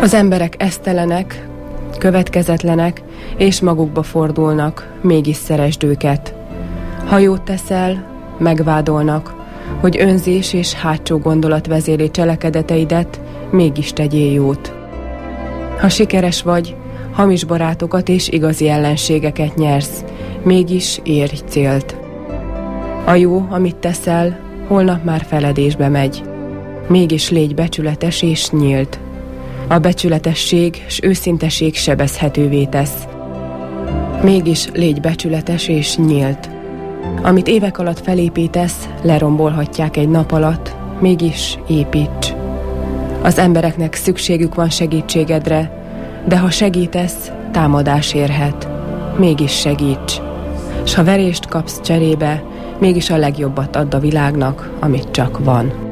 Az emberek esztelenek, következetlenek, és magukba fordulnak, mégis szeresd őket. Ha jót teszel, megvádolnak, hogy önzés és hátsó gondolat vezéli cselekedeteidet, mégis tegyél jót. Ha sikeres vagy, hamis barátokat és igazi ellenségeket nyersz, mégis érj célt. A jó, amit teszel, holnap már feledésbe megy. Mégis légy becsületes és nyílt. A becsületesség s őszinteség sebezhetővé tesz. Mégis légy becsületes és nyílt. Amit évek alatt felépítesz, lerombolhatják egy nap alatt, mégis építs. Az embereknek szükségük van segítségedre, de ha segítesz, támadás érhet. Mégis segíts. S ha verést kapsz cserébe, mégis a legjobbat add a világnak, amit csak van.